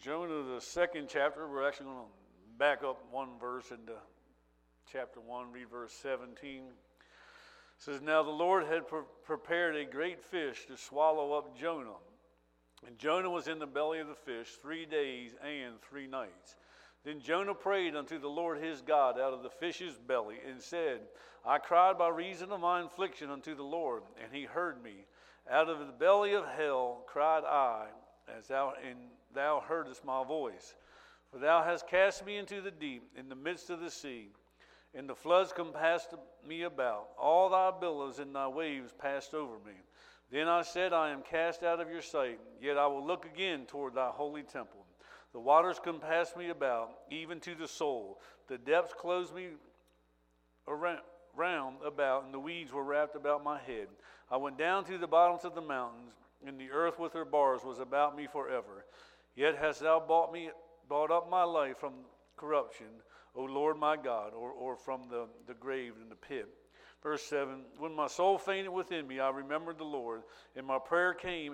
Jonah, the second chapter. We're actually going to back up one verse into chapter 1, read verse 17. It says, Now the Lord had prepared a great fish to swallow up Jonah. And Jonah was in the belly of the fish 3 days and 3 nights. Then Jonah prayed unto the Lord his God out of the fish's belly, and said, I cried by reason of my affliction unto the Lord, and he heard me. Out of the belly of hell cried I, and thou heardest my voice. For thou hast cast me into the deep, in the midst of the sea, and the floods compassed me about. All thy billows and thy waves passed over me. Then I said, I am cast out of your sight, yet I will look again toward thy holy temple. The waters compassed me about, even to the soul. The depths closed me round about, and the weeds were wrapped about my head. I went down to the bottoms of the mountains, and the earth with her bars was about me forever. Yet hast thou bought up my life from corruption, O Lord my God, or from the grave and the pit. Verse 7, When my soul fainted within me, I remembered the Lord, and my prayer came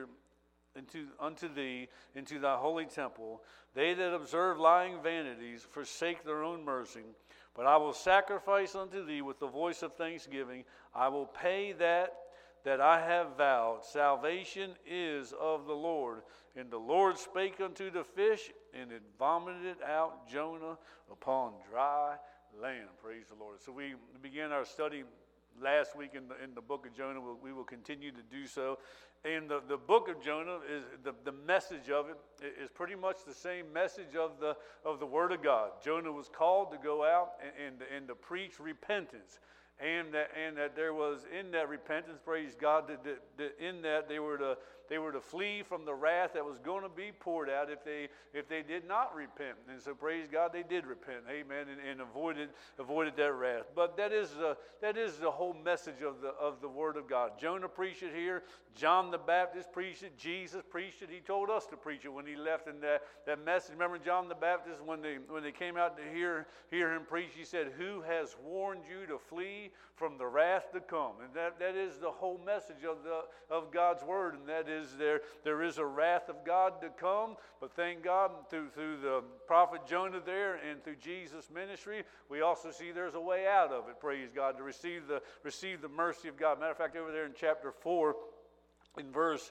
unto thee, into thy holy temple. They that observe lying vanities forsake their own mercy. But I will sacrifice unto thee with the voice of thanksgiving. I will pay that I have vowed. Salvation is of the Lord. And the Lord spake unto the fish, and it vomited out Jonah upon dry land. Praise the Lord. So we began our study last week in the book of Jonah. We will continue to do so. And the book of Jonah, is the message of it is pretty much the same message of the Word of God. Jonah was called to go out and to preach repentance. And that there was in that repentance, praise God, that in that they were to flee from the wrath that was going to be poured out if they did not repent. And so praise God, they did repent, amen, and avoided that wrath. But that is the whole message of the Word of God. Jonah preached it here. John the Baptist preached it. Jesus preached it. He told us to preach it when he left in that message. Remember John the Baptist when they came out to hear him preach, he said, Who has warned you to flee from the wrath to come? And that is the whole message of God's Word, and that is there is a wrath of God to come, but thank God through the prophet Jonah there and through Jesus' ministry, we also see there's a way out of it, praise God, to receive the mercy of God. Matter of fact, over there in chapter 4, in verse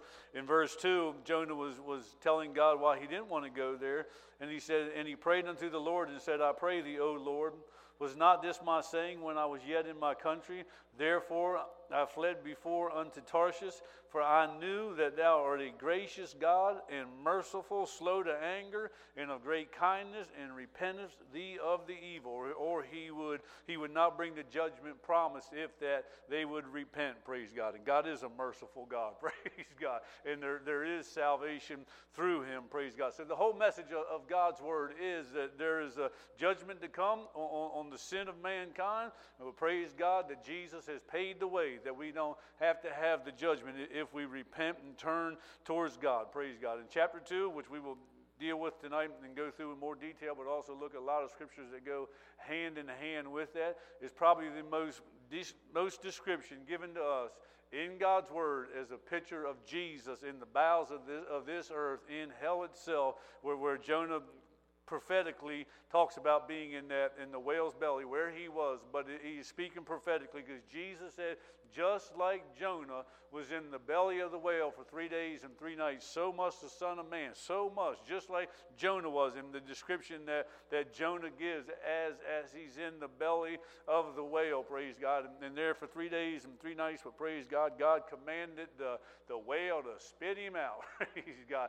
2, Jonah was telling God why he didn't want to go there, and he said, and he prayed unto the Lord and said, I pray thee, O Lord, was not this my saying when I was yet in my country? Therefore I fled before unto Tarshish, for I knew that thou art a gracious God and merciful, slow to anger, and of great kindness, and repentest thee of the evil. Or he would not bring the judgment promised if that they would repent, praise God. And God is a merciful God, praise God. And there is salvation through him, praise God. So the whole message of God's Word is that there is a judgment to come on the sin of mankind. And we praise God that Jesus has paid the way, that we don't have to have the judgment if we repent and turn towards God. Praise God. In chapter 2, which we will deal with tonight and go through in more detail, but also look at a lot of scriptures that go hand in hand with that, is probably the most description given to us in God's Word as a picture of Jesus in the bowels of this earth, in hell itself, where Jonah prophetically talks about being in the whale's belly where he was, but he's speaking prophetically because Jesus said, just like Jonah was in the belly of the whale for 3 days and 3 nights, so must the Son of Man, so much, just like Jonah was in the description that Jonah gives as he's in the belly of the whale, praise God. And there for 3 days and 3 nights, but praise God, God commanded the whale to spit him out, praise God,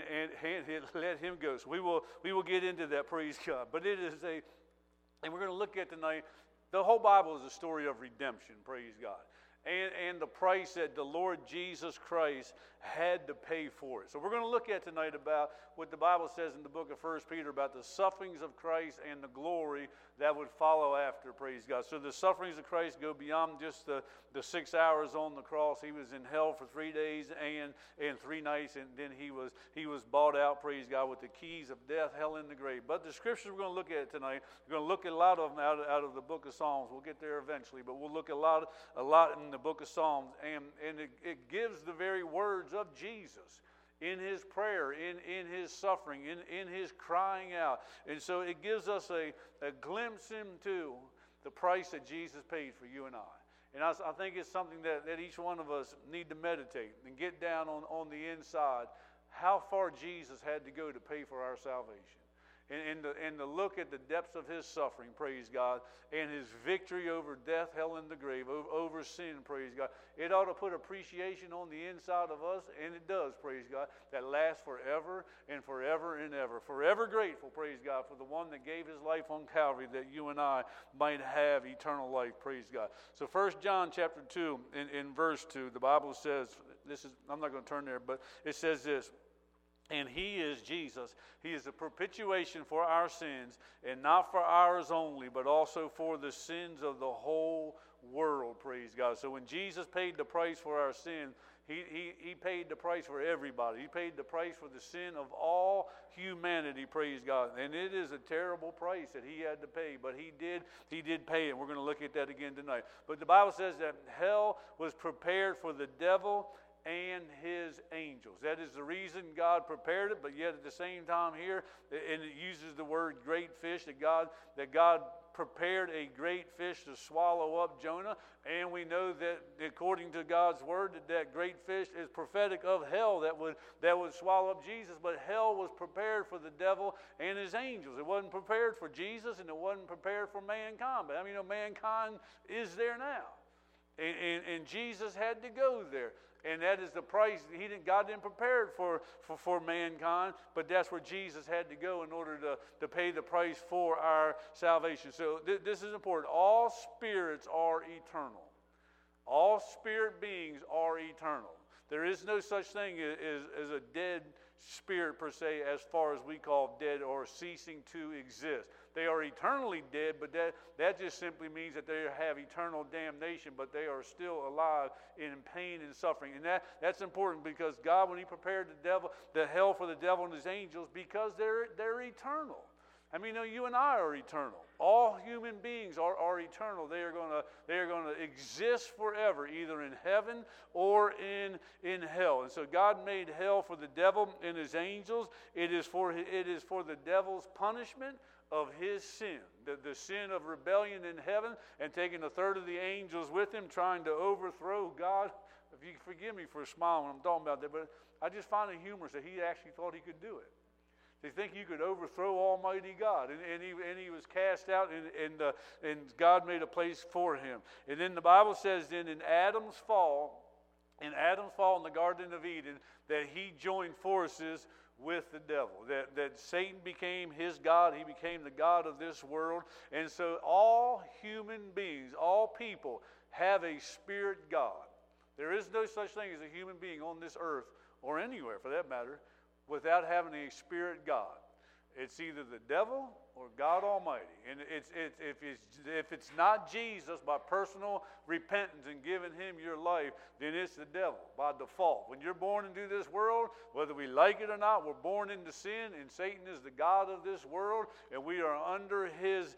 and let him go. So we will get into that, praise God. But it is and we're going to look at tonight, the whole Bible is a story of redemption, praise God. And the price that the Lord Jesus Christ had to pay for it. So we're going to look at tonight about what the Bible says in the book of 1 Peter about the sufferings of Christ and the glory that would follow after, praise God. So the sufferings of Christ go beyond just the 6 hours on the cross. He was in hell for 3 days and 3 nights, and then he was bought out, praise God, with the keys of death, hell, and the grave. But the scriptures we're going to look at tonight, we're going to look at a lot of them out of the book of Psalms. We'll get there eventually, but we'll look at a lot in the book of Psalms, and it gives the very words of Jesus in his prayer, in his suffering, in his crying out. And so it gives us a glimpse into the price that Jesus paid for you and I. And I think it's something that each one of us need to meditate and get down on the inside, how far Jesus had to go to pay for our salvation. And to look at the depths of his suffering, praise God, and his victory over death, hell, and the grave, over sin, praise God. It ought to put appreciation on the inside of us, and it does, praise God, that lasts forever and forever and ever. Forever grateful, praise God, for the one that gave his life on Calvary that you and I might have eternal life, praise God. So 1 John chapter 2, in verse 2, the Bible says, I'm not going to turn there, but it says this, and he is Jesus. He is the propitiation for our sins, and not for ours only, but also for the sins of the whole world, praise God. So when Jesus paid the price for our sin, he paid the price for everybody. He paid the price for the sin of all humanity, praise God. And it is a terrible price that he had to pay, but he did pay it. We're going to look at that again tonight. But the Bible says that hell was prepared for the devil and his angels. That is the reason God prepared it, but yet at the same time here, and it uses the word great fish, that God prepared a great fish to swallow up Jonah, and we know that according to God's word, that great fish is prophetic of hell that would swallow up Jesus, but hell was prepared for the devil and his angels. It wasn't prepared for Jesus, and it wasn't prepared for mankind, but mankind is there now, and Jesus had to go there. And that is the price. God didn't prepare it for mankind, but that's where Jesus had to go in order to pay the price for our salvation. So this is important. All spirits are eternal. All spirit beings are eternal. There is no such thing as a dead spirit per se, as far as we call dead or ceasing to exist. They are eternally dead, but that just simply means that they have eternal damnation, but they are still alive in pain and suffering. And that's important, because God, when he prepared the hell for the devil and his angels, because they're eternal. You and I are eternal. All human beings are eternal. They are going to exist forever, either in heaven or in hell. And so God made hell for the devil and his angels. It is for the devil's punishment of his sin, the sin of rebellion in heaven, and taking a third of the angels with him, trying to overthrow God. If you forgive me for smiling when I'm talking about that, but I just find it humorous that he actually thought he could do it. They think you could overthrow Almighty God, and he was cast out, and God made a place for him. And then the Bible says, then in Adam's fall in the Garden of Eden, that he joined forces with the devil, that Satan became his God. He became the God of this world. And so all human beings, all people, have a spirit God. There is no such thing as a human being on this earth, or anywhere for that matter, without having a spirit God. It's either the devil or God Almighty. And if it's not Jesus by personal repentance and giving him your life, then it's the devil by default. When you're born into this world, whether we like it or not, we're born into sin, and Satan is the God of this world, and we are under his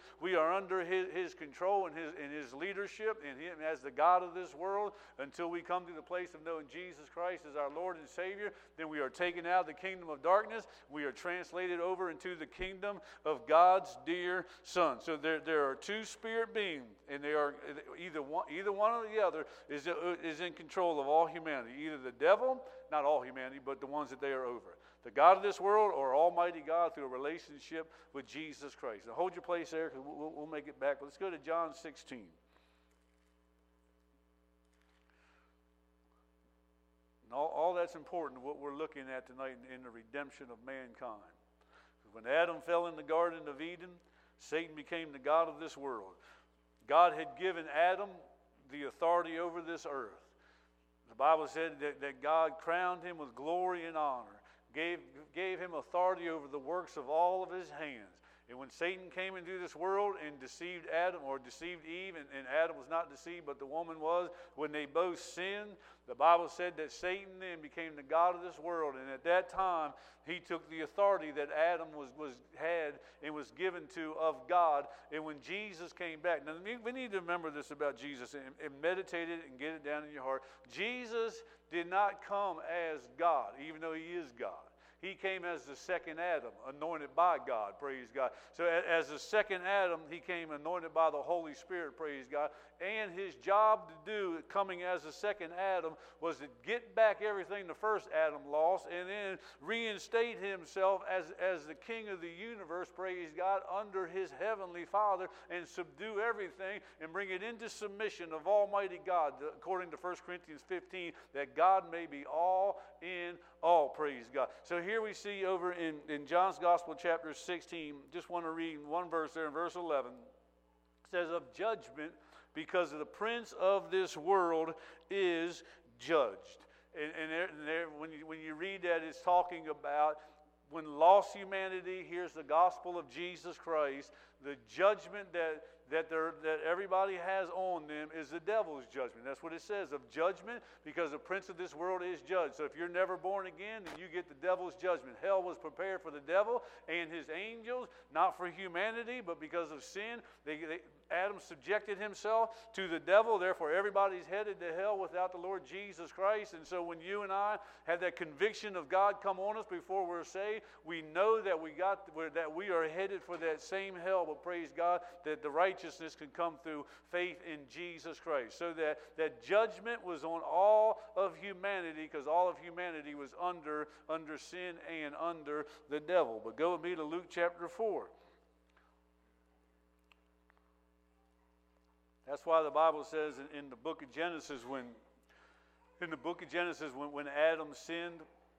control and his leadership, and him as the God of this world, until we come to the place of knowing Jesus Christ as our Lord and Savior. Then we are taken out of the kingdom of darkness. We are translated over into the kingdom of God's dear Son. So there are two spirit beings, and they are either one or the other is in control of all humanity. Either the devil, not all humanity, but the ones that they are over. The God of this world, or Almighty God through a relationship with Jesus Christ. Now hold your place there, because we'll make it back. Let's go to John 16. And all that's important, what we're looking at tonight in the redemption of mankind. When Adam fell in the Garden of Eden, Satan became the God of this world. God had given Adam the authority over this earth. The Bible said that God crowned him with glory and honor, gave him authority over the works of all of his hands. And when Satan came into this world and deceived Adam, or deceived Eve, and Adam was not deceived, but the woman was, when they both sinned, the Bible said that Satan then became the god of this world. And at that time, he took the authority that Adam had and was given to of God. And when Jesus came back, now we need to remember this about Jesus and meditate it and get it down in your heart. Jesus did not come as God, even though he is God. He came as the second Adam, anointed by God, praise God. So as the second Adam, he came anointed by the Holy Spirit, praise God. And his job to do, coming as the second Adam, was to get back everything the first Adam lost, and then reinstate himself as the king of the universe, praise God, under his heavenly Father, and subdue everything and bring it into submission of Almighty God, according to 1 Corinthians 15, that God may be all in all, praise God. So here we see over in John's Gospel, chapter 16, just want to read one verse there in verse 11. It says, of judgment, because the prince of this world is judged. When you read that, it's talking about when lost humanity hears the gospel of Jesus Christ, the judgment that everybody has on them is the devil's judgment. That's what it says, of judgment, because the prince of this world is judged. So if you're never born again, then you get the devil's judgment. Hell was prepared for the devil and his angels, not for humanity, but because of sin, Adam subjected himself to the devil. Therefore, everybody's headed to hell without the Lord Jesus Christ. And so when you and I have that conviction of God come on us before we're saved, we know that we are headed for that same hell. But praise God that the righteousness can come through faith in Jesus Christ. So that judgment was on all of humanity, because all of humanity was under sin and under the devil. But go with me to Luke chapter 4. That's why the Bible says in the book of Genesis, when Adam sinned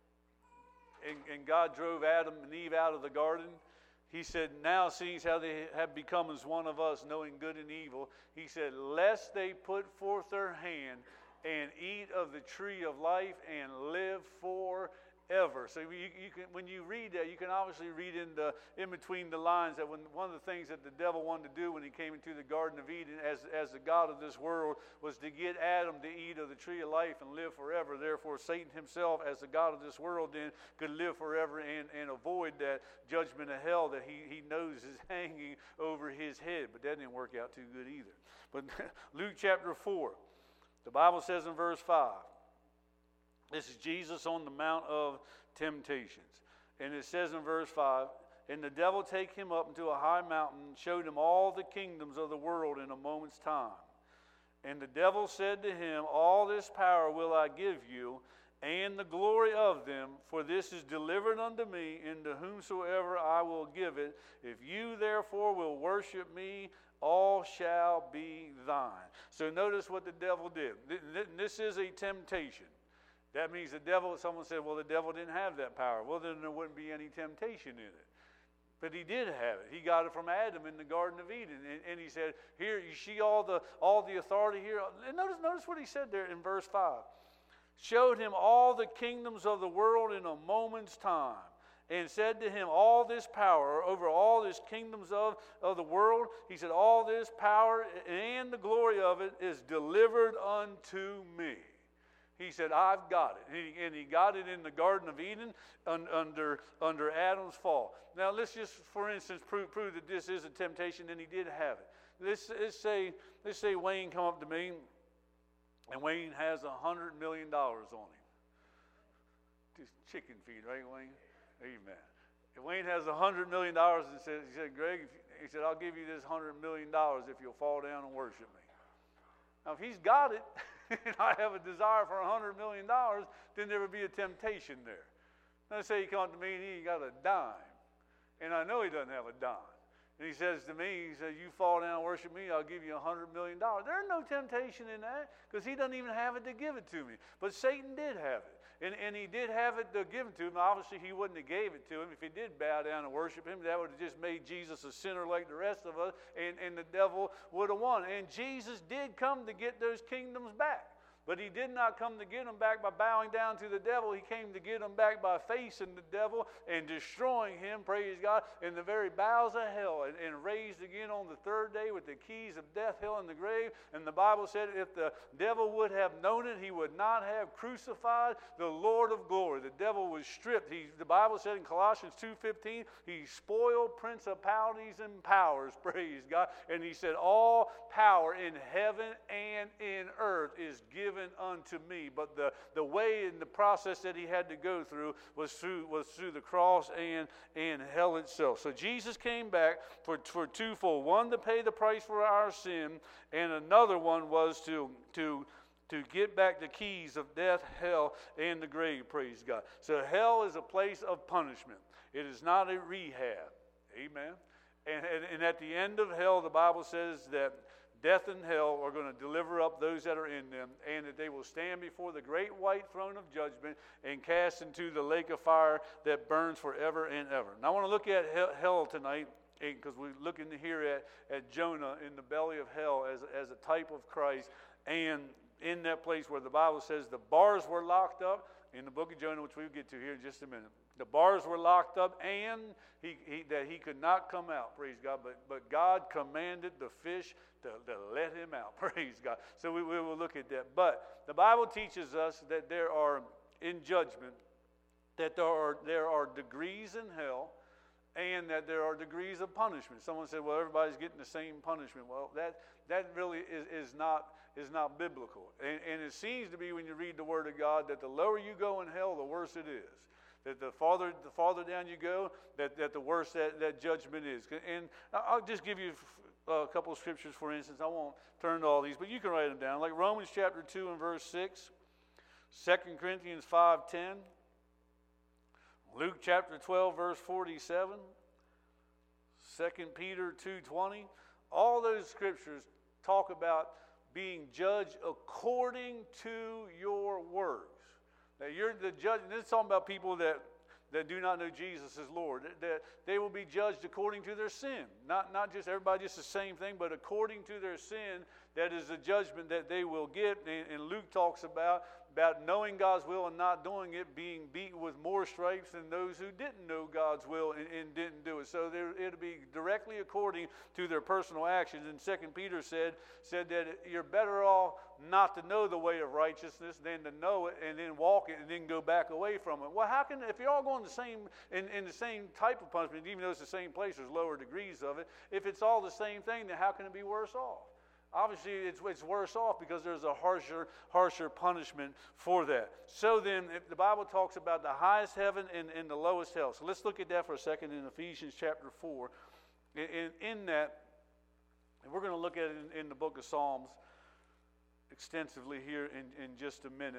and God drove Adam and Eve out of the garden, he said, now seeing how they have become as one of us, knowing good and evil, he said, lest they put forth their hand and eat of the tree of life and live forever. So you can, when you read that, you can obviously read in between the lines that one of the things that the devil wanted to do when he came into the Garden of Eden as the God of this world was to get Adam to eat of the tree of life and live forever. Therefore, Satan himself, as the God of this world, then could live forever and avoid that judgment of hell that he knows is hanging over his head. But that didn't work out too good either. But Luke chapter 4, the Bible says in verse 5, this is Jesus on the Mount of Temptations. And it says in verse 5, and the devil take him up into a high mountain, showed him all the kingdoms of the world in a moment's time. And the devil said to him, all this power will I give you, and the glory of them, for this is delivered unto me, and to whomsoever I will give it. If you therefore will worship me, all shall be thine. So notice what the devil did. This is a temptation. That means the devil, someone said, well, the devil didn't have that power. Well, then there wouldn't be any temptation in it. But he did have it. He got it from Adam in the Garden of Eden. And he said, here, you see all the authority here. And notice what he said there in verse 5. Showed him all the kingdoms of the world in a moment's time. And said to him, all this power over all these kingdoms of the world, he said, all this power and the glory of it is delivered unto me. He said, I've got it. And he got it in the Garden of Eden under Adam's fall. Now, let's just, for instance, prove that this is a temptation, and he did have it. Let's say Wayne come up to me, and Wayne has $100 million on him. Just chicken feed, right, Wayne? Amen. And Wayne has $100 million and he said, Greg, he said, I'll give you this $100 million if you'll fall down and worship me. Now, if he's got it, and I have a desire for $100 million, then there would be a temptation there. Let's say he comes to me and he got a dime, and I know he doesn't have a dime. And he says to me, he says, you fall down and worship me, I'll give you $100 million. There's no temptation in that, because he doesn't even have it to give it to me. But Satan did have it. And he did have it to give it to him. Obviously, he wouldn't have gave it to him. If he did bow down and worship him, that would have just made Jesus a sinner like the rest of us, and the devil would have won. And Jesus did come to get those kingdoms back. But he did not come to get them back by bowing down to the devil. He came to get them back by facing the devil and destroying him, praise God, in the very bowels of hell, and raised again on the third day with the keys of death, hell, and the grave. And the Bible said if the devil would have known it, he would not have crucified the Lord of glory. The devil was stripped. The Bible said in Colossians 2:15, he spoiled principalities and powers, praise God. And he said, all power in heaven and in earth is given unto me. But the way and the process that he had to go through was through the cross and hell itself. So Jesus came back for twofold. One, to pay the price for our sin, and another one was to get back the keys of death, hell, and the grave, praise God. So hell is a place of punishment. It is not a rehab. Amen. And at the end of hell, the Bible says that death and hell are going to deliver up those that are in them, and that they will stand before the great white throne of judgment and cast into the lake of fire that burns forever and ever. Now I want to look at hell tonight, because we're looking here at Jonah in the belly of hell as a type of Christ, and in that place where the Bible says the bars were locked up, in the book of Jonah, which we'll get to here in just a minute. The bars were locked up, and that he could not come out, praise God. But God commanded the fish to let him out, praise God. So we will look at that. But the Bible teaches us that there are, in judgment, that there are degrees in hell, and that there are degrees of punishment. Someone said, well, everybody's getting the same punishment. Well, that really is not biblical. And it seems to be, when you read the Word of God, that the lower you go in hell, the worse it is. That the farther down you go, that the worse that judgment is. And I'll just give you a couple of scriptures, for instance. I won't turn to all these, but you can write them down. Like Romans chapter 2 and verse 6, 2 Corinthians 5:10, Luke chapter 12 verse 47, 2 Peter 2:20. All those scriptures talk about being judged according to your works. Now you're the judge, and this is talking about people that do not know Jesus as Lord. That they will be judged according to their sin. Not just everybody just the same thing, but according to their sin, that is the judgment that they will get. And Luke talks about knowing God's will and not doing it, being beaten with more stripes than those who didn't know God's will and didn't do it. So it'll be directly according to their personal actions. And 2 Peter said that you're better off not to know the way of righteousness than to know it and then walk it and then go back away from it. Well, how can, if you're all going the same in the same type of punishment, even though it's the same place, there's lower degrees of it. If it's all the same thing, then how can it be worse off? Obviously, it's worse off because there's a harsher punishment for that. So then, if the Bible talks about the highest heaven and the lowest hell. So let's look at that for a second in Ephesians chapter 4. In that, and we're going to look at it in the book of Psalms extensively here in just a minute.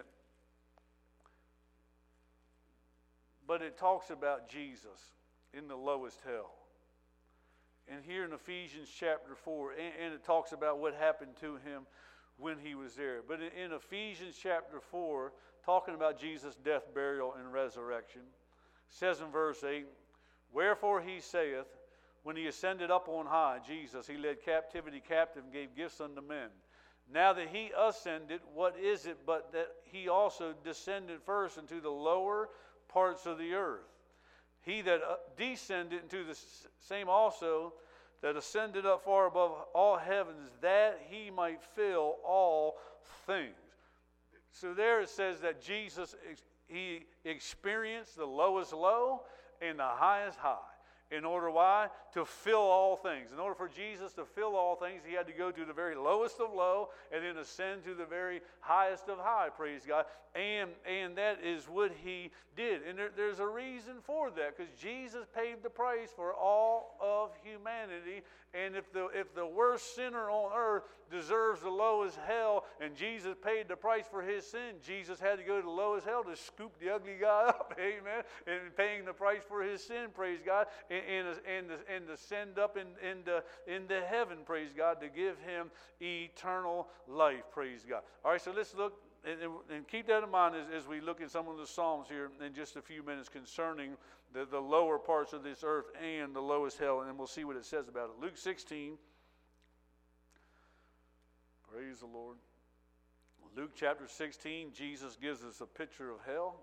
But it talks about Jesus in the lowest hell. And here in Ephesians chapter 4, and it talks about what happened to him when he was there. But in Ephesians chapter 4, talking about Jesus' death, burial, and resurrection, says in verse 8, wherefore he saith, when he ascended up on high, Jesus, he led captivity captive and gave gifts unto men. Now that he ascended, what is it but that he also descended first into the lower parts of the earth? He that descended into the same also that ascended up far above all heavens, that he might fill all things. So there it says that Jesus, he experienced the lowest low and the highest high. In order, why? To fill all things. In order for Jesus to fill all things, he had to go to the very lowest of low and then ascend to the very highest of high, praise God. And that is what he did. And there's a reason for that, because Jesus paid the price for all of humanity. And if the worst sinner on earth deserves the lowest hell, and Jesus paid the price for his sin, Jesus had to go to the lowest hell to scoop the ugly guy up, amen, and paying the price for his sin, praise God, and to send up into heaven, praise God, to give him eternal life, praise God. All right, so let's look. And keep that in mind as we look at some of the Psalms here in just a few minutes concerning the lower parts of this earth and the lowest hell, and then we'll see what it says about it. Luke 16. Praise the Lord. Luke chapter 16, Jesus gives us a picture of hell.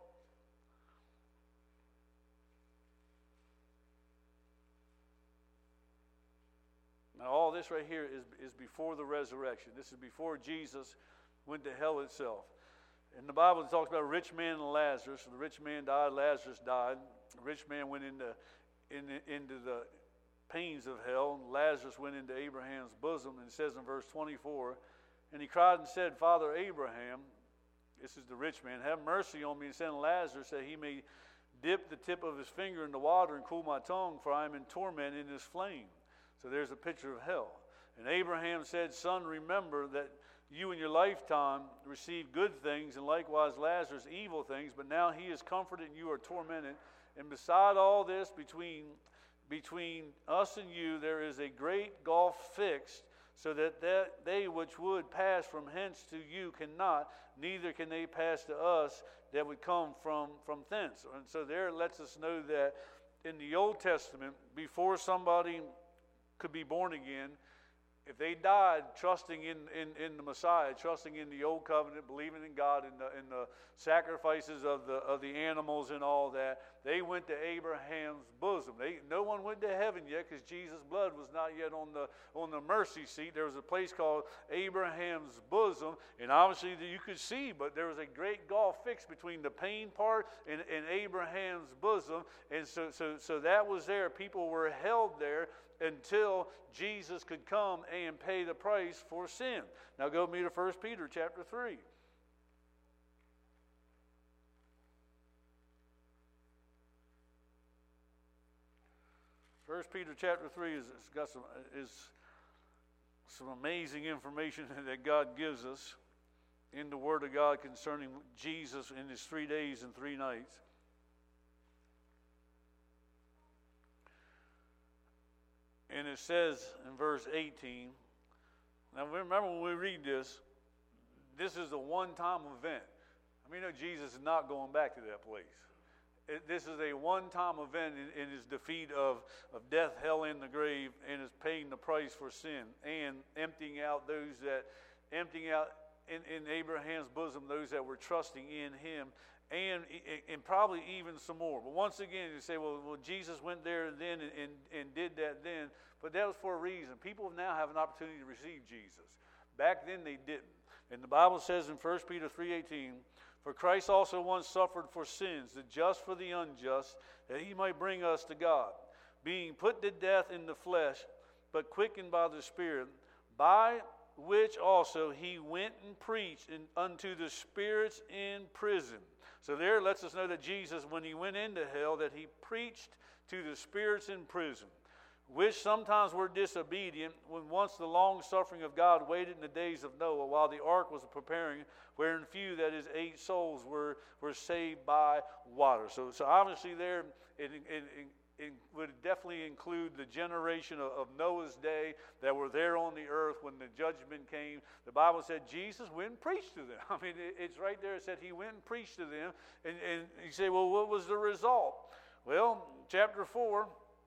Now, all this right here is before the resurrection. This is before Jesus went to hell itself. In the Bible, it talks about a rich man and Lazarus. The rich man died, Lazarus died. The rich man went into the pains of hell. Lazarus went into Abraham's bosom. And it says in verse 24, and he cried and said, Father Abraham, this is the rich man, have mercy on me and send Lazarus that he may dip the tip of his finger in the water and cool my tongue, for I am in torment in this flame. So there's a picture of hell. And Abraham said, Son, remember that you in your lifetime received good things, and likewise Lazarus evil things, but now he is comforted and you are tormented. And beside all this, between us and you, there is a great gulf fixed, so that they which would pass from hence to you cannot, neither can they pass to us that would come from thence. And so there it lets us know that in the Old Testament, before somebody could be born again, if they died trusting in the Messiah, trusting in the Old Covenant, believing in God, in the sacrifices of the animals and all that, they went to Abraham's bosom. No one went to heaven yet because Jesus' blood was not yet on the mercy seat. There was a place called Abraham's bosom, and obviously you could see, but there was a great gulf fixed between the pain part and Abraham's bosom, and so that was there. People were held there until Jesus could come and pay the price for sin. Now go with me to 1 Peter chapter 3. First Peter chapter 3 has got some amazing information that God gives us in the Word of God concerning Jesus in his 3 days and 3 nights. And it says in verse 18, now remember when we read this is a one-time event. I mean, Jesus is not going back to that place. This is a one-time event in his defeat of death, hell, and the grave, and is paying the price for sin, and emptying out in Abraham's bosom those that were trusting in him, and probably even some more. But once again, you say, well, Jesus went there then and did that then, but that was for a reason. People now have an opportunity to receive Jesus. Back then they didn't. And the Bible says in 1 Peter 3:18, for Christ also once suffered for sins, the just for the unjust, that he might bring us to God, being put to death in the flesh, but quickened by the Spirit, by which also he went and preached unto the spirits in prison. So there it lets us know that Jesus, when he went into hell, that he preached to the spirits in prison, which sometimes were disobedient, when once the long suffering of God waited in the days of Noah, while the ark was preparing, wherein few, that is 8 souls, were saved by water. So obviously there it would definitely include the generation of Noah's day that were there on the earth when the judgment came. The Bible said Jesus went and preached to them. I mean, it's right there. It said he went and preached to them. And you say, well, what was the result? Well, chapter 4,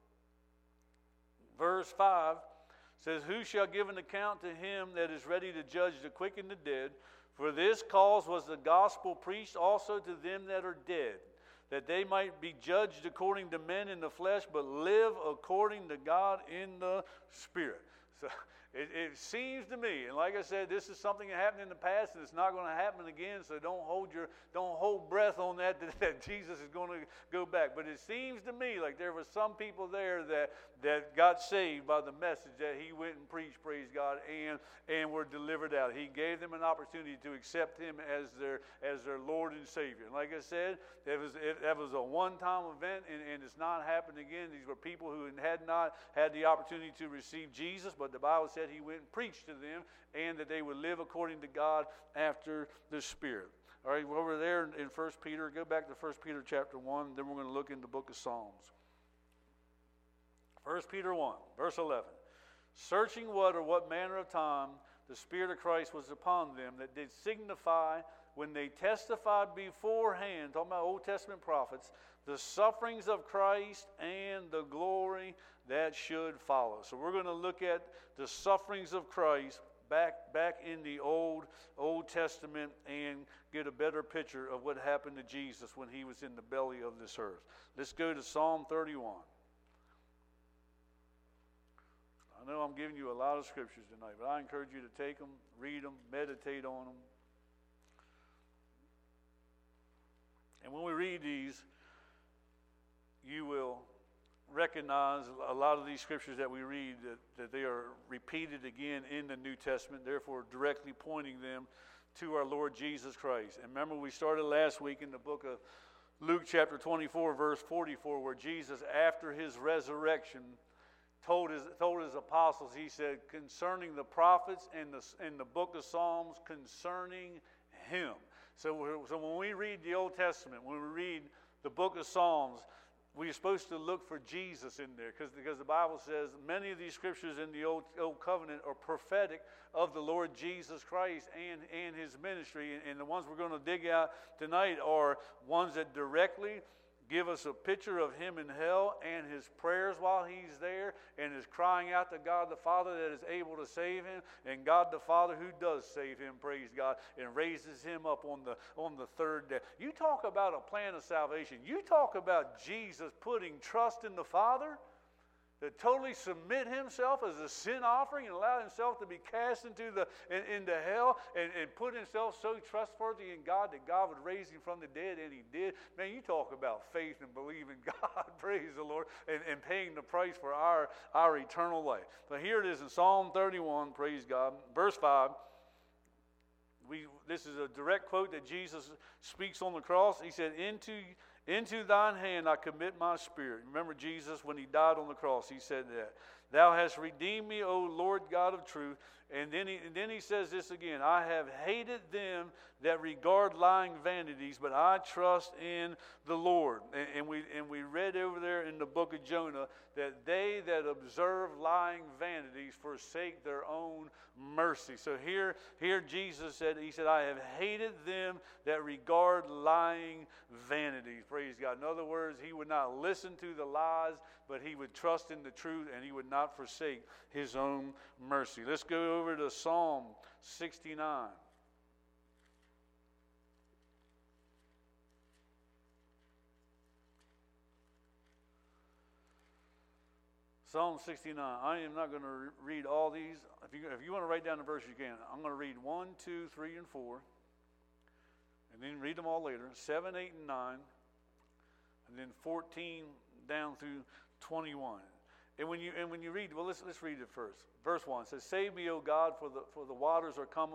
verse 5 says, who shall give an account to him that is ready to judge the quick and the dead? For this cause was the gospel preached also to them that are dead, that they might be judged according to men in the flesh, but live according to God in the Spirit. So it seems to me, and like I said, this is something that happened in the past, and it's not going to happen again. So don't hold breath on that Jesus is going to go back. But it seems to me like there were some people there that got saved by the message that he went and preached, praise God, and were delivered out. He gave them an opportunity to accept him as their Lord and Savior. And like I said, that was a one-time event, and it's not happened again. These were people who had not had the opportunity to receive Jesus, but the Bible said he went and preached to them, and that they would live according to God after the Spirit. All right, well, we're there in 1 Peter. Go back to 1 Peter chapter 1, then we're going to look in the book of Psalms. 1 Peter 1, verse 11. Searching what manner of time the Spirit of Christ was upon them, that did signify when they testified beforehand, talking about Old Testament prophets, the sufferings of Christ and the glory that should follow. So we're going to look at the sufferings of Christ back in the Old Testament and get a better picture of what happened to Jesus when he was in the belly of this earth. Let's go to Psalm 31. I know I'm giving you a lot of scriptures tonight, but I encourage you to take them, read them, meditate on them. And when we read these, you will recognize a lot of these scriptures that we read that they are repeated again in the New Testament, therefore directly pointing them to our Lord Jesus Christ. And remember, we started last week in the book of Luke chapter 24, verse 44, where Jesus, after his resurrection, told his apostles, he said, concerning the prophets and the book of Psalms, concerning him. So when we read the Old Testament, when we read the book of Psalms, we're supposed to look for Jesus in there because the Bible says many of these scriptures in the Old Covenant are prophetic of the Lord Jesus Christ and his ministry. And the ones we're going to dig out tonight are ones that directly give us a picture of him in hell and his prayers while he's there and his crying out to God the Father that is able to save him, and God the Father who does save him, praise God, and raises him up on the third day. You talk about a plan of salvation. You talk about Jesus putting trust in the Father to totally submit himself as a sin offering and allow himself to be cast into hell and put himself so trustworthy in God that God would raise him from the dead, and he did. Man, you talk about faith and believing God, praise the Lord, and paying the price for our eternal life. But here it is in Psalm 31, praise God, verse 5. This is a direct quote that Jesus speaks on the cross. He said, Into thine hand I commit my spirit. Remember Jesus, when he died on the cross, he said that. Thou hast redeemed me, O Lord God of truth. And then he says this again. I have hated them that regard lying vanities, but I trust in the Lord. And we read over there in the book of Jonah that they that observe lying vanities forsake their own mercy. So here Jesus said, he said, I have hated them that regard lying vanities. Praise God. In other words, he would not listen to the lies, but he would trust in the truth, and he would not forsake his own mercy. Let's go over to Psalm 69. Psalm 69. I am not going to read all these. If you want to write down the verse, you can. I'm going to read 1, 2, 3, and 4. And then read them all later. 7, 8, and 9. And then 14 down through 21. And when you read, well, let's read it first. Verse 1 says, Save me, O God, for the waters are come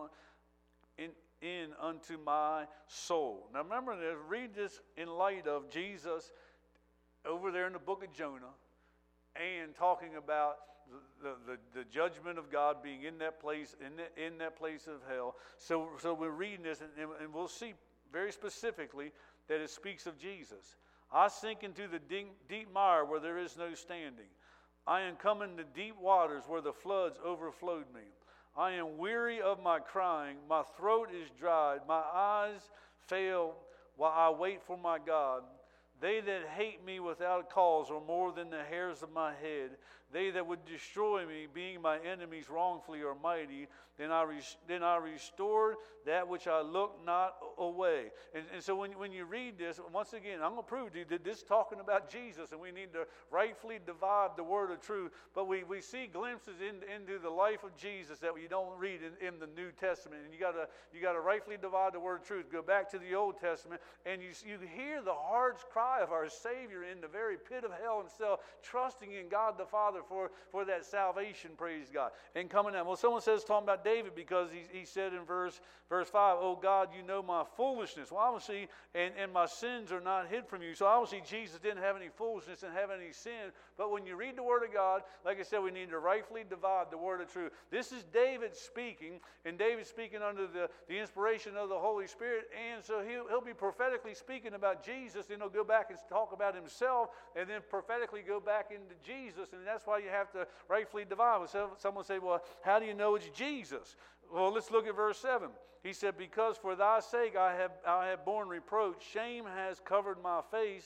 in unto my soul. Now remember this, read this in light of Jesus over there in the book of Jonah, and talking about the judgment of God being in that place, in that place of hell. So we're reading this, and we'll see very specifically that it speaks of Jesus. I sink into the deep mire where there is no standing. I am come into deep waters where the floods overflowed me. I am weary of my crying. My throat is dried. My eyes fail while I wait for my God. They that hate me without cause are more than the hairs of my head. They that would destroy me, being my enemies wrongfully, are mighty. Then I restored that which I looked not away. And so when you read this, once again, I'm going to prove to you that this is talking about Jesus, and we need to rightfully divide the word of truth. But we see glimpses into the life of Jesus that you don't read in the New Testament. And you got to rightfully divide the word of truth. Go back to the Old Testament, and you hear the heart's cry of our Savior in the very pit of hell himself, trusting in God the Father for that salvation, praise God. And coming down. Well, someone says, talking about David, because he said in verse 5, oh God, you know my foolishness. Well, obviously, and my sins are not hid from you. So obviously Jesus didn't have any foolishness and have any sin. But when you read the Word of God, like I said, we need to rightfully divide the Word of truth. This is David speaking, and David speaking under the inspiration of the Holy Spirit. And so he'll be prophetically speaking about Jesus, and he'll go back and talk about himself, and then prophetically go back into Jesus. And that's why you have to rightfully divide. Someone say, well, how do you know it's Jesus? Well, let's look at verse 7. He said, because for thy sake I have borne reproach. Shame has covered my face.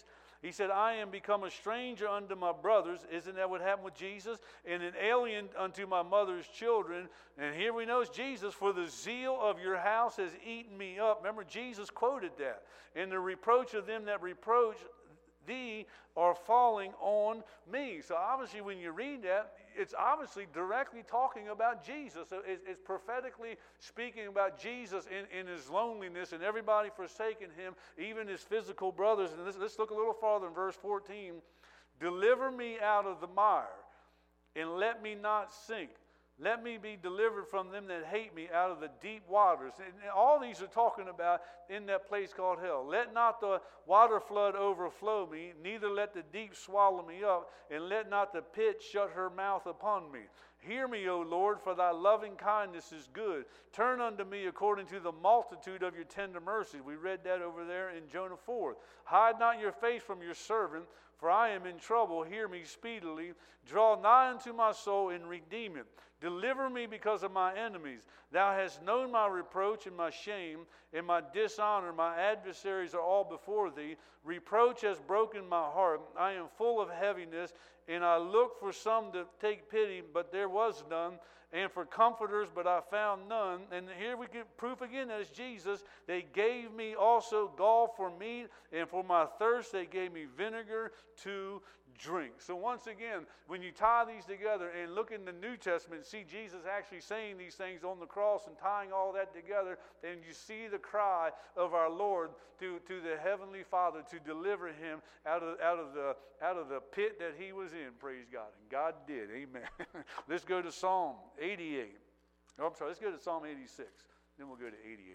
He said, I am become a stranger unto my brothers. Isn't that what happened with Jesus? And an alien unto my mother's children. And here we know it's Jesus. For the zeal of your house has eaten me up. Remember, Jesus quoted that. And the reproach of them that reproach thee are falling on me. So obviously when you read that, it's obviously directly talking about Jesus. So it's prophetically speaking about Jesus in his loneliness and everybody forsaking him, even his physical brothers. And let's look a little farther in verse 14. Deliver me out of the mire, and let me not sink. Let me be delivered from them that hate me out of the deep waters. And all these are talking about in that place called hell. Let not the water flood overflow me, neither let the deep swallow me up, and let not the pit shut her mouth upon me. Hear me, O Lord, for thy loving kindness is good. Turn unto me according to the multitude of your tender mercies. We read that over there in Jonah 4. Hide not your face from your servant, for I am in trouble. Hear me speedily. Draw nigh unto my soul and redeem it. Deliver me because of my enemies. Thou hast known my reproach and my shame, and my dishonor. My adversaries are all before thee. Reproach has broken my heart. I am full of heaviness, and I looked for some to take pity, but there was none, and for comforters, but I found none. And here we get proof again that it's Jesus. They gave me also gall for meat, and for my thirst they gave me vinegar to drink. So once again, when you tie these together and look in the New Testament, see Jesus actually saying these things on the cross and tying all that together, and you see the cry of our Lord to the Heavenly Father to deliver him out of the pit that he was in. Praise God. And God did. Amen. Let's go to Psalm 88. Oh, I'm sorry. Let's go to Psalm 86. Then we'll go to 88.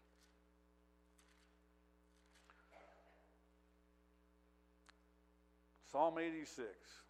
Psalm 86.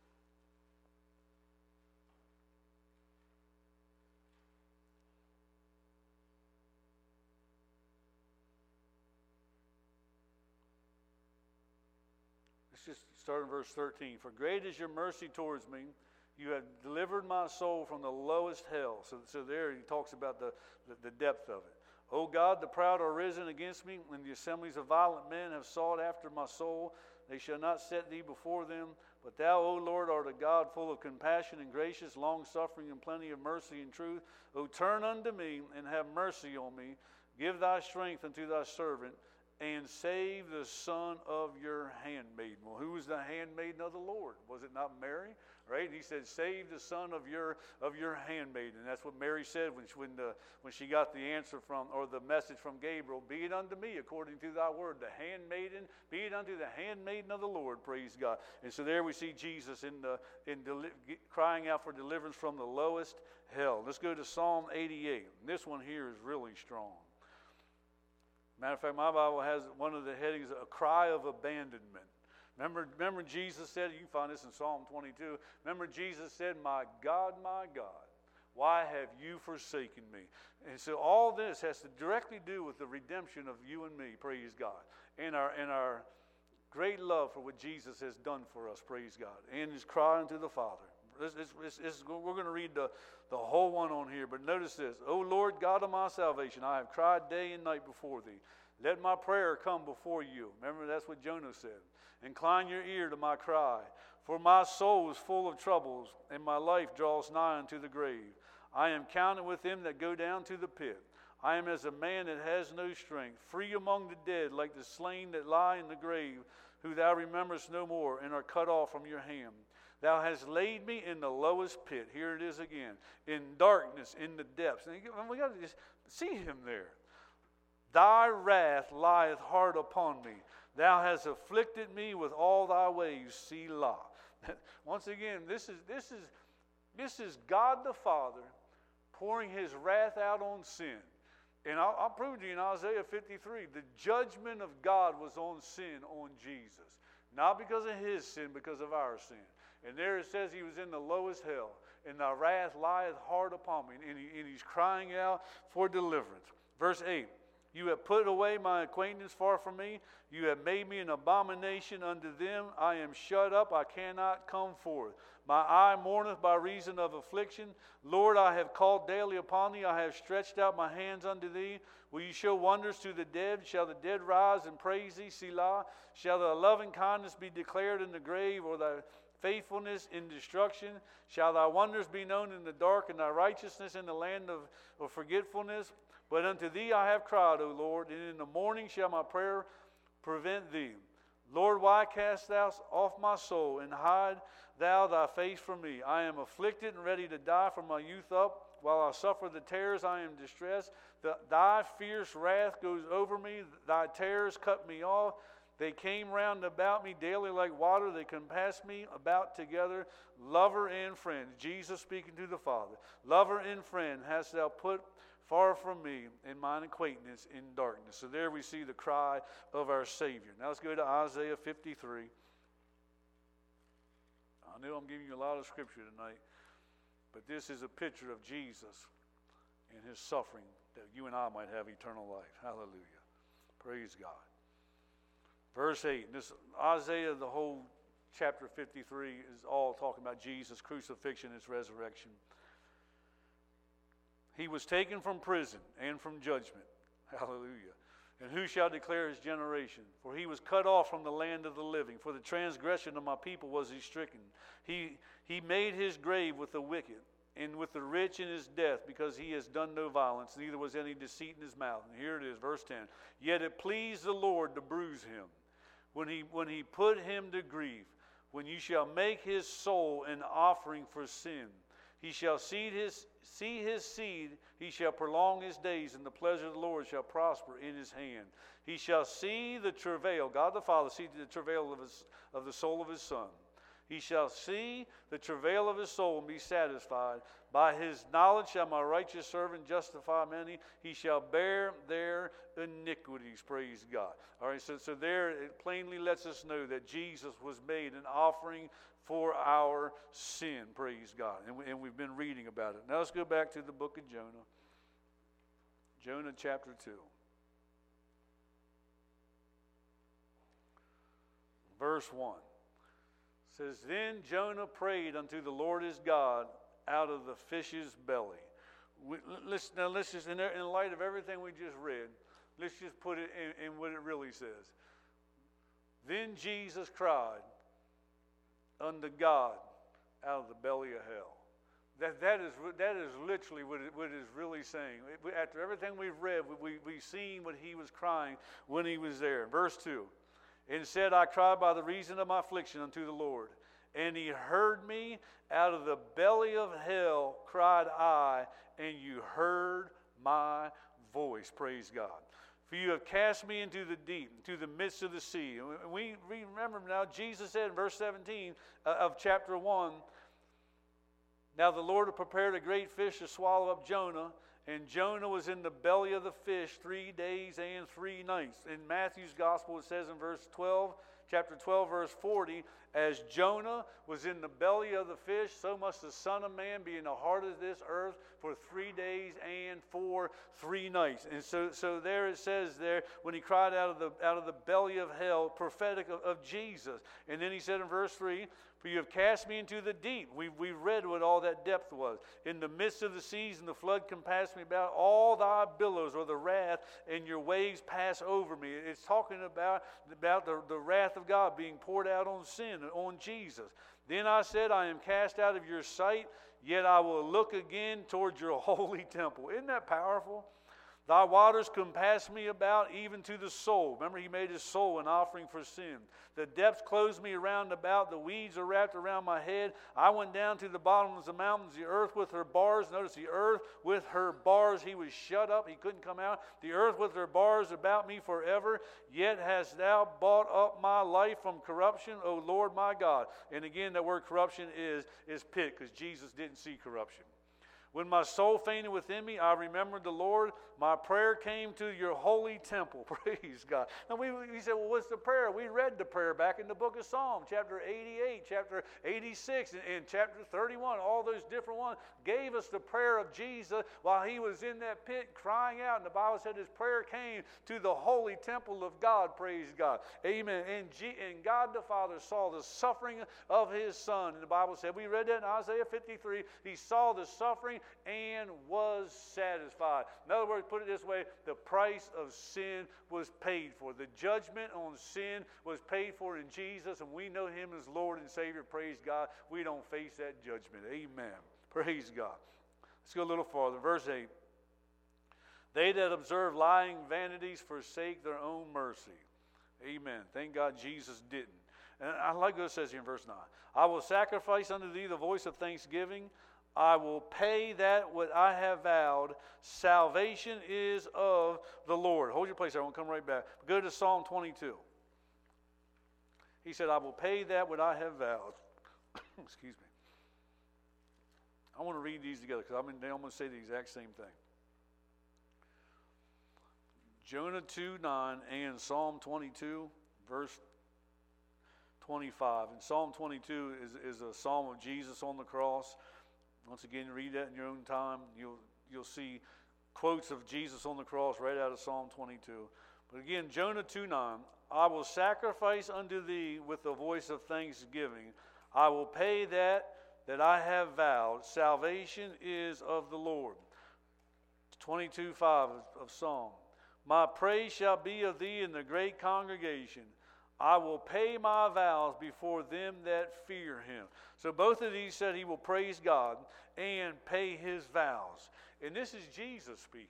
Let's just start in verse 13. For great is your mercy towards me. You have delivered my soul from the lowest hell. So there he talks about the depth of it. O God, the proud are risen against me, and the assemblies of violent men have sought after my soul. They shall not set thee before them. But thou, O Lord, art a God full of compassion and gracious, long-suffering, and plenty of mercy and truth. O turn unto me, and have mercy on me. Give thy strength unto thy servant, and save the son of your handmaiden. Well, who was the handmaiden of the Lord? Was it not Mary? Right? He said, save the son of your handmaiden. And that's what Mary said when she got the answer from, or the message from Gabriel. Be it unto me according to thy word. The handmaiden, be it unto the handmaiden of the Lord. Praise God. And so there we see Jesus crying out for deliverance from the lowest hell. Let's go to Psalm 88. This one here is really strong. Matter of fact, my Bible has one of the headings, a cry of abandonment. Remember Jesus said, you can find this in Psalm 22. Remember Jesus said, my God, why have you forsaken me? And so all this has to directly do with the redemption of you and me, praise God. And our great love for what Jesus has done for us, praise God. And his cry unto the Father. We're going to read the whole one on here, but notice this. O Lord God of my salvation, I have cried day and night before thee. Let my prayer come before you. Remember, that's what Jonah said. Incline your ear to my cry, for my soul is full of troubles, and my life draws nigh unto the grave. I am counted with them that go down to the pit. I am as a man that has no strength, free among the dead, like the slain that lie in the grave, who thou rememberest no more, and are cut off from your hand. Thou hast laid me in the lowest pit. Here it is again. In darkness, in the depths. And we got to just see him there. Thy wrath lieth hard upon me. Thou hast afflicted me with all thy ways. Selah. Once again, this is God the Father pouring his wrath out on sin. And I'll prove to you in Isaiah 53, the judgment of God was on sin, on Jesus. Not because of his sin, because of our sin. And there it says he was in the lowest hell. And thy wrath lieth hard upon me. And he's crying out for deliverance. Verse 8. You have put away my acquaintance far from me. You have made me an abomination unto them. I am shut up, I cannot come forth. My eye mourneth by reason of affliction. Lord, I have called daily upon thee. I have stretched out my hands unto thee. Will you show wonders to the dead? Shall the dead rise and praise thee, Selah? Shall thy loving kindness be declared in the grave, or thy faithfulness in destruction? Shall thy wonders be known in the dark, and thy righteousness in the land of forgetfulness? But unto thee I have cried, O Lord, and in the morning shall my prayer prevent thee. Lord, why cast thou off my soul, and hide thou thy face from me? I am afflicted and ready to die from my youth up. While I suffer the terrors, I am distressed. Thy fierce wrath goes over me. Thy terrors cut me off. They came round about me daily like water. They compassed me about together. Lover and friend. Jesus speaking to the Father. Lover and friend hast thou put far from me, and mine acquaintance in darkness. So there we see the cry of our Savior. Now let's go to Isaiah 53. I know I'm giving you a lot of scripture tonight, but this is a picture of Jesus and his suffering, that you and I might have eternal life. Hallelujah. Praise God. Verse 8. This Isaiah, the whole chapter 53 is all talking about Jesus' crucifixion and his resurrection. He was taken from prison and from judgment. Hallelujah. And who shall declare his generation? For he was cut off from the land of the living. For the transgression of my people was he stricken. He made his grave with the wicked, and with the rich in his death, because he has done no violence, neither was any deceit in his mouth. And here it is, verse 10. Yet it pleased the Lord to bruise him, when he put him to grief. When you shall make his soul an offering for sin, he shall see his seed, he shall prolong his days, and the pleasure of the Lord shall prosper in his hand. He shall see the travail, God the Father see the travail of the soul of his Son. He shall see the travail of his soul and be satisfied. By his knowledge shall my righteous servant justify many. He shall bear their iniquities. Praise God. All right, so there it plainly lets us know that Jesus was made an offering for our sin. Praise God. And we've been reading about it. Now let's go back to the book of Jonah. Jonah chapter 2. Verse 1. It says, Then Jonah prayed unto the Lord his God out of the fish's belly. Let's just, in light of everything we just read, let's just put it in what it really says. Then Jesus cried unto God out of the belly of hell. That is literally what it is really saying. After everything we've read, we've seen what he was crying when he was there. Verse 2. And said, I cried by the reason of my affliction unto the Lord. And he heard me. Out of the belly of hell cried I, and you heard my voice. Praise God. For you have cast me into the deep, into the midst of the sea. And we remember now, Jesus said in verse 17 of chapter 1, Now the Lord had prepared a great fish to swallow up Jonah, and Jonah was in the belly of the fish 3 days and 3 nights. In Matthew's gospel it says in chapter 12, verse 40, as Jonah was in the belly of the fish, so must the Son of Man be in the heart of this earth for 3 days and for 3 nights. And so there it says there, when he cried out of the belly of hell, prophetic of Jesus. And then he said in verse 3, For you have cast me into the deep. We've read what all that depth was. In the midst of the seas, and the flood compassed me about. All thy billows, or the wrath, and your waves pass over me. It's talking about the wrath of God being poured out on sin, on Jesus. Then I said, I am cast out of your sight, yet I will look again toward your holy temple. Isn't that powerful? Thy waters compass me about, even to the soul. Remember, he made his soul an offering for sin. The depths closed me around about. The weeds are wrapped around my head. I went down to the bottom of the mountains. The earth with her bars. Notice the earth with her bars. He was shut up. He couldn't come out. The earth with her bars about me forever. Yet hast thou bought up my life from corruption, O Lord my God. And again, that word corruption is pit, because Jesus didn't see corruption. When my soul fainted within me, I remembered the Lord. My prayer came to your holy temple. Praise God. Now we said, well, what's the prayer? We read the prayer back in the book of Psalms, chapter 88, chapter 86, and chapter 31. All those different ones gave us the prayer of Jesus while he was in that pit crying out. And the Bible said his prayer came to the holy temple of God. Praise God. Amen. And God the Father saw the suffering of his Son. And the Bible said, we read that in Isaiah 53, he saw the suffering and was satisfied. In other words, put it this way, the price of sin was paid for. The judgment on sin was paid for in Jesus, and we know him as Lord and Savior. Praise God. We don't face that judgment. Amen. Praise God. Let's go a little farther. Verse 8. They that observe lying vanities forsake their own mercy. Amen. Thank God Jesus didn't. And I like what it says here in verse 9. I will sacrifice unto thee the voice of thanksgiving. I will pay that what I have vowed. Salvation is of the Lord. Hold your place there. I want to come right back. Go to Psalm 22. He said, I will pay that what I have vowed. Excuse me. I want to read these together because they almost say the exact same thing. Jonah 2:9 and Psalm 22, verse 25. And Psalm 22 is a psalm of Jesus on the cross. Once again, read that in your own time. You'll see quotes of Jesus on the cross right out of Psalm 22. But again, Jonah 2:9, I will sacrifice unto thee with the voice of thanksgiving. I will pay that I have vowed. Salvation is of the Lord. 22:5 of Psalm. My praise shall be of thee in the great congregation. I will pay my vows before them that fear him. So both of these said he will praise God and pay his vows. And this is Jesus speaking.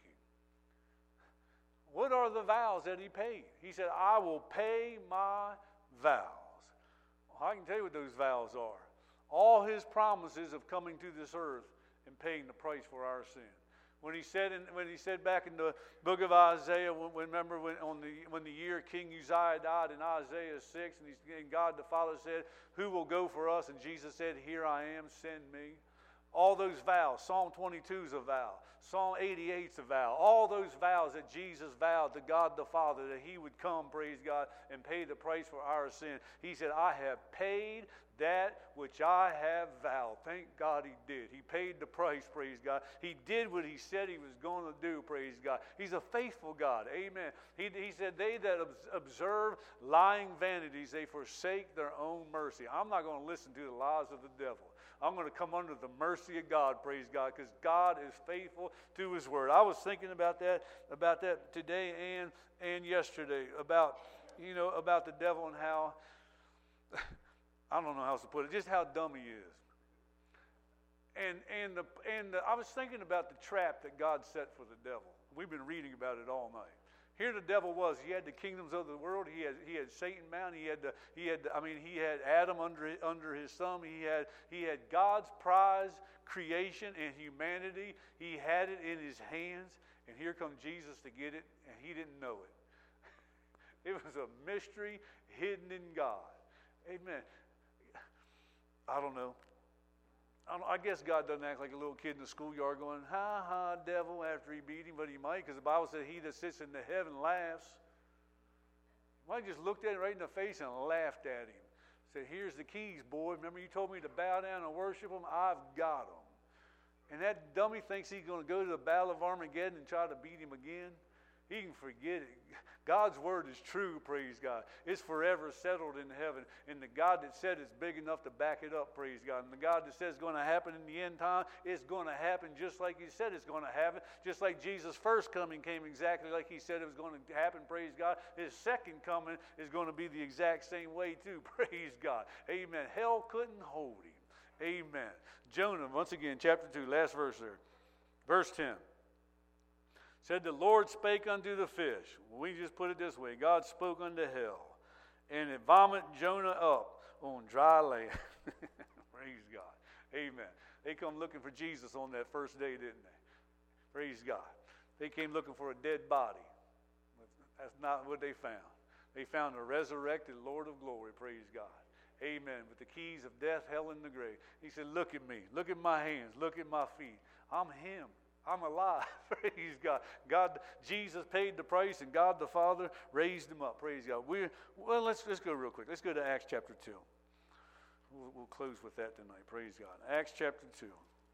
What are the vows that he paid? He said, I will pay my vows. Well, I can tell you what those vows are. All his promises of coming to this earth and paying the price for our sin. When he said back in the book of Isaiah, when the year King Uzziah died in Isaiah 6, and God the Father said, who will go for us? And Jesus said, here I am, send me. All those vows. Psalm 22 is a vow. Psalm 88 is a vow. All those vows that Jesus vowed to God the Father that he would come, praise God, and pay the price for our sin. He said, I have paid that which I have vowed. Thank God he did. He paid the price, praise God. He did what he said he was going to do, praise God. He's a faithful God. Amen. He said, they that observe lying vanities, they forsake their own mercy. I'm not going to listen to the lies of the devil. I'm going to come under the mercy of God, praise God, because God is faithful to his word. I was thinking about that today and yesterday, about the devil and how, I don't know how else to put it, just how dumb he is. And I was thinking about the trap that God set for the devil. We've been reading about it all night. Here the devil was. He had the kingdoms of the world. He had Satan bound. He had Adam under his thumb. He had God's prize creation and humanity. He had it in his hands. And here comes Jesus to get it, and he didn't know it. It was a mystery hidden in God. Amen. I don't know. I guess God doesn't act like a little kid in the schoolyard going, ha ha, devil, after he beat him, but he might, because the Bible said he that sits in the heaven laughs. He might just looked at him right in the face and laughed at him. Said, here's the keys, boy. Remember you told me to bow down and worship him? I've got them. And that dummy thinks he's going to go to the battle of Armageddon and try to beat him again. He can forget it. God's word is true, praise God. It's forever settled in heaven. And the God that said it's big enough to back it up, praise God. And the God that says it's going to happen in the end time, it's going to happen just like he said it's going to happen. Just like Jesus' first coming came exactly like he said it was going to happen, praise God. His second coming is going to be the exact same way too, praise God. Amen. Hell couldn't hold him. Amen. Jonah, once again, chapter 2, last verse there. Verse 10. Said the Lord spake unto the fish. We just put it this way. God spoke unto hell. And it vomited Jonah up on dry land. Praise God. Amen. They come looking for Jesus on that first day, didn't they? Praise God. They came looking for a dead body. That's not what they found. They found a resurrected Lord of glory. Praise God. Amen. With the keys of death, hell, and the grave. He said, look at me. Look at my hands. Look at my feet. I'm him. I'm alive. Praise God. Jesus paid the price, and God the Father raised him up. Praise God. Let's go real quick. Let's go to Acts chapter 2. We'll close with that tonight. Praise God. Acts chapter 2.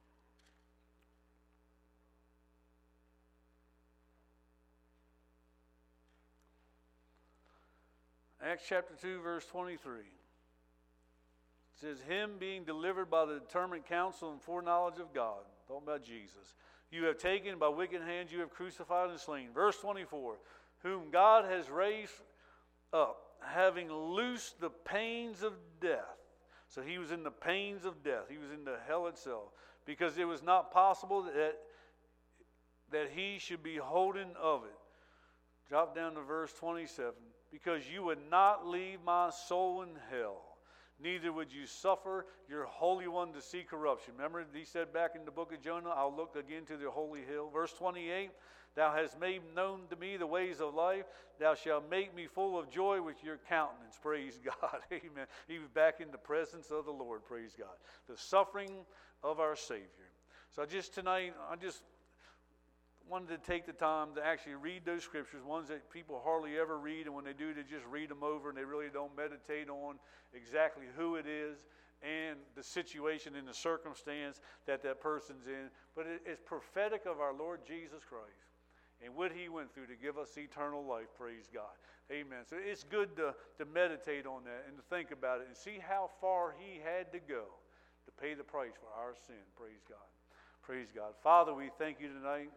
Acts chapter 2, verse 23. It says, him being delivered by the determined counsel and foreknowledge of God. Talking about Jesus. You have taken by wicked hands, you have crucified and slain. Verse 24. Whom God has raised up, having loosed the pains of death. So he was in the pains of death. He was in the hell itself. Because it was not possible that he should be holden of it. Drop down to verse 27. Because you would not leave my soul in hell, neither would you suffer your Holy One to see corruption. Remember, he said back in the book of Jonah, I'll look again to the holy hill. Verse 28, thou hast made known to me the ways of life. Thou shalt make me full of joy with your countenance. Praise God. Amen. He was back in the presence of the Lord. Praise God. The suffering of our Savior. So tonight, I wanted to take the time to actually read those scriptures, ones that people hardly ever read, and when they do, they just read them over and they really don't meditate on exactly who it is and the situation and the circumstance that person's in. But it's prophetic of our Lord Jesus Christ and what he went through to give us eternal life. Praise God. Amen. So it's good to meditate on that and to think about it and see how far he had to go to pay the price for our sin. Praise God. Praise God. Father, we thank you tonight.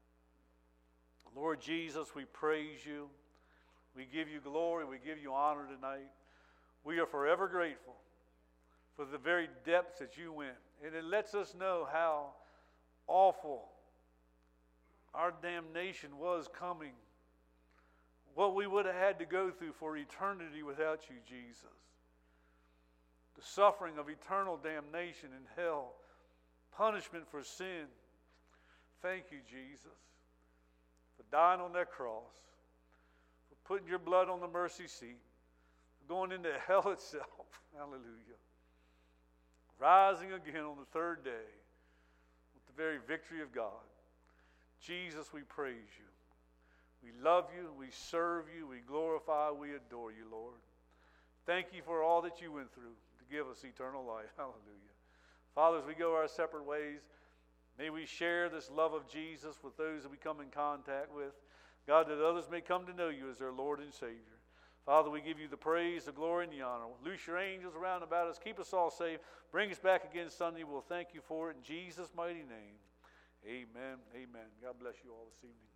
Lord Jesus, we praise you. We give you glory. We give you honor tonight. We are forever grateful for the very depths that you went. And it lets us know how awful our damnation was coming. What we would have had to go through for eternity without you, Jesus. The suffering of eternal damnation in hell. Punishment for sin. Thank you, Jesus. For dying on that cross, for putting your blood on the mercy seat, for going into hell itself. Hallelujah. Rising again on the third day with the very victory of God. Jesus, we praise you. We love you. We serve you. We glorify. We adore you, Lord. Thank you for all that you went through to give us eternal life. Hallelujah. Father, as we go our separate ways, may we share this love of Jesus with those that we come in contact with. God, that others may come to know you as their Lord and Savior. Father, we give you the praise, the glory, and the honor. Loose your angels around about us. Keep us all safe. Bring us back again Sunday. We'll thank you for it in Jesus' mighty name. Amen. Amen. God bless you all this evening.